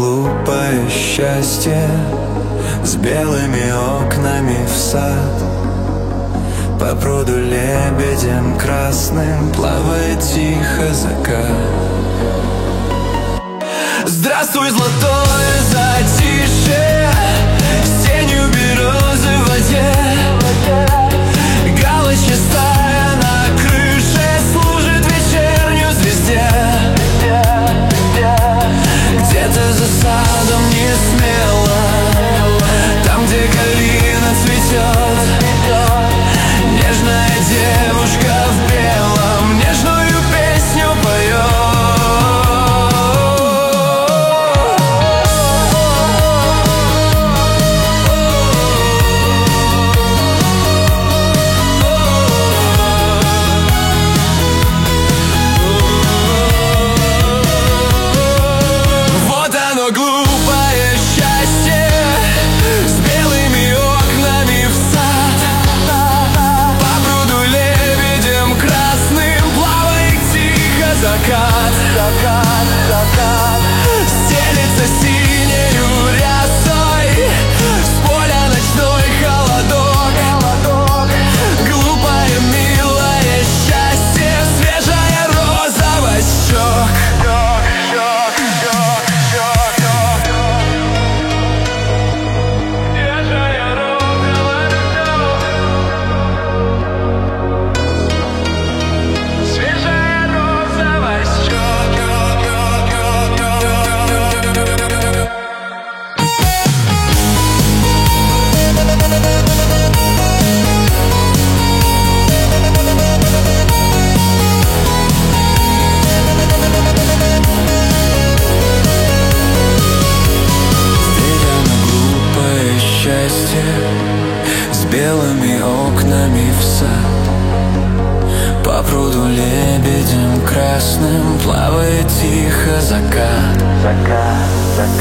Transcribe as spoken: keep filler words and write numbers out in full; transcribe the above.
глупое счастье с белыми окнами в сад. По пруду лебедем красным плавает тихо закат. Здравствуй, золотое затишье, с тенью березы в воде. Галочка стая на крыше служит вечернюю звезде. Где-то за садом не смело, там, где калина цветет, нежная девушка в белом нежную песню поет. Закат, закат, закат стелится синею рясой, с поля ночной холодок, холодок. Глупое, милое счастье, свежая розовость щек. Свежая розовость щек. Свежая розовость щек. С белыми окнами в сад. По пруду лебедем красным плавает тихо закат. Закат, закат.